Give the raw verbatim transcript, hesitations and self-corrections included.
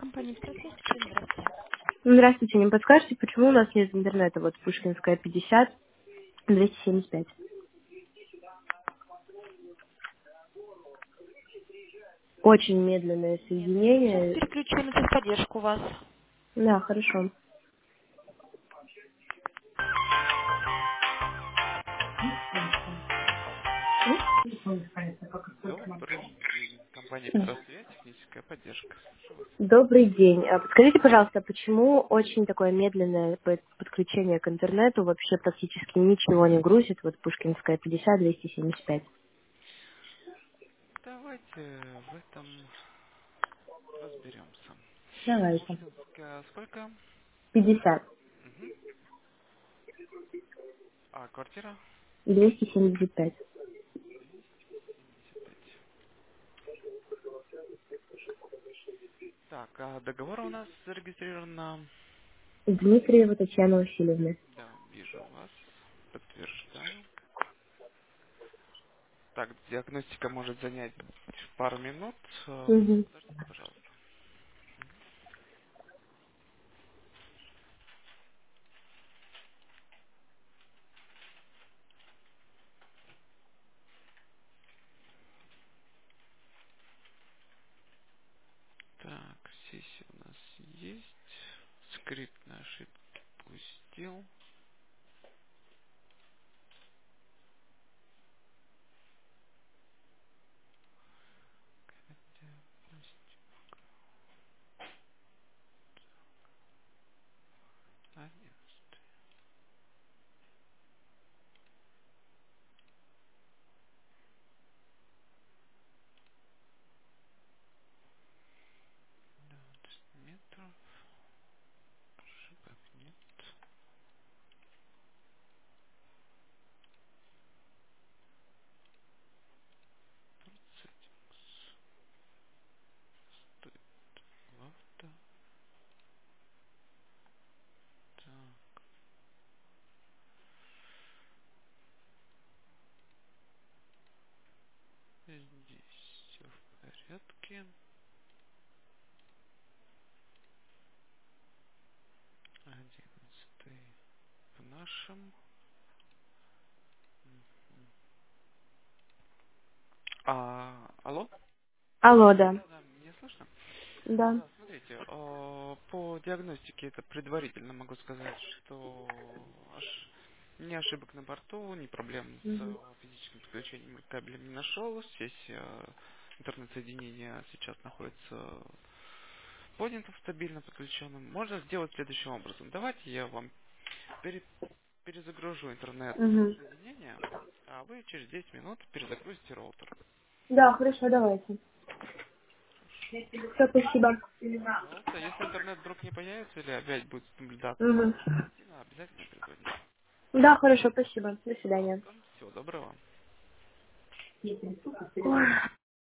Компания «Петросвязь». Здравствуйте. Здравствуйте, не подскажете, почему у нас нет интернета? Вот Пушкинская пятьдесят, двести семьдесят пять. Очень медленное Медленно. Сейчас соединение. переключу на техподдержку вас. Да, хорошо. Добрый день. Компания «Петросвязь», техническая поддержка. Слушаю вас. Добрый день. А Подскажите, пожалуйста, почему очень такое медленное под- подключение к интернету, вообще практически ничего не грузит, вот Пушкинская пятьдесят, двести семьдесят пять? Давайте в этом разберемся. Давайте. Пушкинская сколько? пятьдесят, Мгм. А квартира? двести семьдесят пять. двести семьдесят пять. Так, а договор у нас зарегистрирован на... Дмитриева Татьяна Васильевна. Да, вижу вас. Подтверждаю. Так, диагностика может занять пару минут. Э, Угу. Подождите, пожалуйста. Так, сессия у нас есть. Скрипт на ошибки пустил. одиннадцать, двадцать метров, ошибок нет. Settings, стоит авто. Так, здесь все в порядке. Одиннадцатый в нашем. Мгм. А, алло? Алло, да. Да, да, меня слышно? Да. Да, смотрите, э, по диагностике это предварительно могу сказать, что аж ни ошибок на борту, ни проблем с Угу. э, физическим подключением к кабелям не нашел. Здесь э, интернет-соединение сейчас находится поднято стабильно подключенным. Можно сделать следующим образом. Давайте я вам пере- перезагружу Угу. интернет-соединение, а вы через десять минут перезагрузите роутер. Да, хорошо, давайте. Хорошо. Все, спасибо. Пожалуйста, если интернет вдруг не появится или опять будет наблюдаться Угу. картина, обязательно перезвоните. Да, хорошо, спасибо. До свидания. Пожалуйста. Всего доброго. Ой.